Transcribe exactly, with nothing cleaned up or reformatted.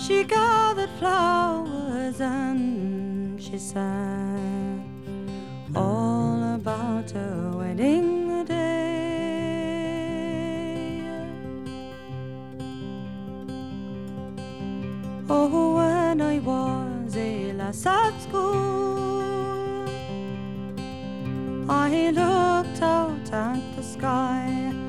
She gathered flowers and she sang all about her wedding day. Oh, when I was a lass at school, I looked out at the sky